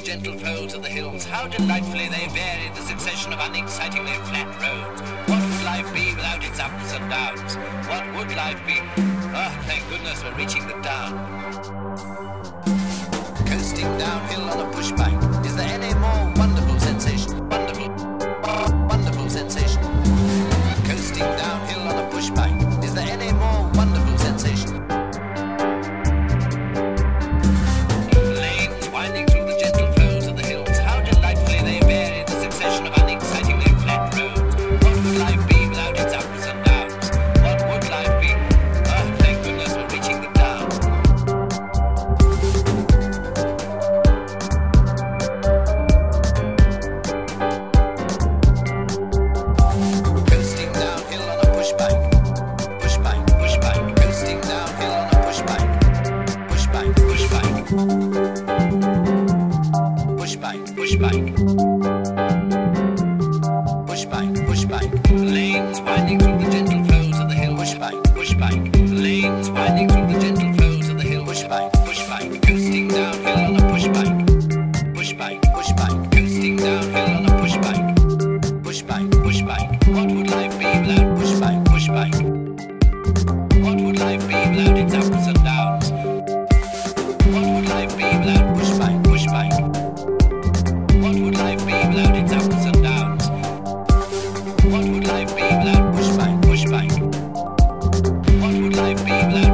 the gentle folds of the hills, how delightfully they varied the succession of unexcitingly flat roads. What would life be without its ups and downs? What would life be? Ah, thank goodness we're reaching the down. Coasting downhill on a push bike. Is there any more wonderful sensation? Wonderful sensation. Coasting downhill on a push bike. Is there any more wonderful sensation? Lanes winding through the gentle folds of the hills, how delightfully they varied the succession of unexcitingly flat roads. What would life be without its ups and downs? What would life be? Ah, thank goodness we're reaching the down. Coasting downhill on a push bike. Push bike, push bike. Coasting downhill on a push bike. Push bike, push bike. Push bike, push bike. Push bike, push bike. Lanes winding through the gentle folds of the hill. Push bike, push bike. Lanes winding through the gentle folds of the hill. Push bike, push bike. Coasting downhill on a push bike. Push bike, push bike. Coasting downhill on a push bike. Push bike, push bike. What would life be without push bike, push bike? What would life be without its ups and downs? What would life be without push bike, push bike? What would life be without its ups and downs? What would life be without push bike, push bike? What would life be without